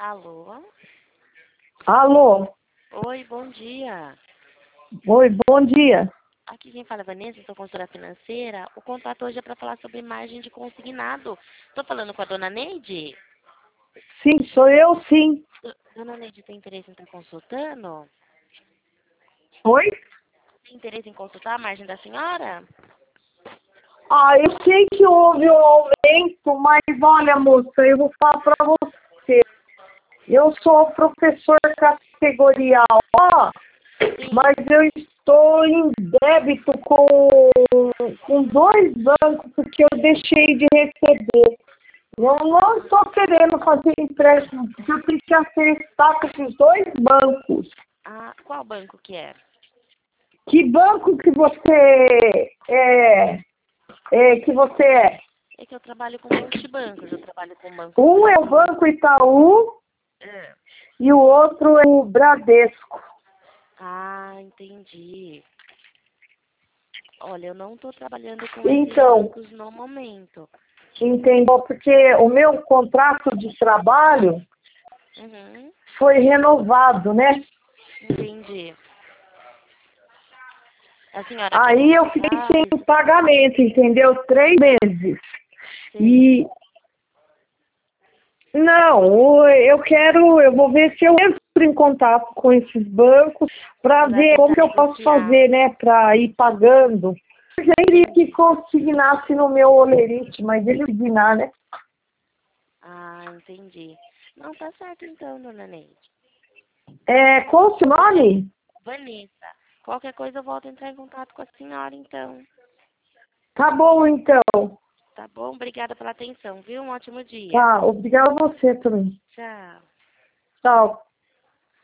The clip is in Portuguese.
Alô? Alô? Oi, bom dia. Oi, bom dia. Aqui quem fala é Vanessa, sou consultora financeira. O contato hoje é para falar sobre margem de consignado. Estou falando com a dona Neide? Sim, sou eu, sim. Dona Neide, tem interesse em estar consultando? Oi? Tem interesse em consultar a margem da senhora? Eu sei que houve um aumento, mas olha, moça, eu vou falar para você. Eu sou professor categoria A, mas eu estou em débito com dois bancos, porque eu deixei de receber. Eu não estou querendo fazer empréstimo, porque eu tenho que acertar com esses dois bancos. Ah, qual banco que é? Que banco que você é? É que eu trabalho com multibancos. Eu trabalho com banco do Um é o Brasil. Banco Itaú e o outro é o Bradesco. Ah, entendi. Olha, eu não estou trabalhando com esses Então, bancos no momento. entendeu? Porque o meu contrato de trabalho Uhum, foi renovado, né? entendi. A senhora quer Aí eu fiquei consultar? sem pagamento, entendeu? 3 meses. Sei. E não, eu vou ver se eu entro em contato com esses bancos para Para ver como tentar que eu posso negociar. fazer, né, para ir pagando. Eu já queria que Entendi. consignasse no meu olerite, mas ele consignar, né? Ah, entendi. Não, tá certo então, dona Neide. Qual o seu nome? Vanessa, qualquer coisa eu volto a entrar em contato com a senhora então. Tá bom, então. Tá bom? Obrigada pela atenção, viu? Um ótimo dia. Tá, obrigada a você também. Tchau. Tchau.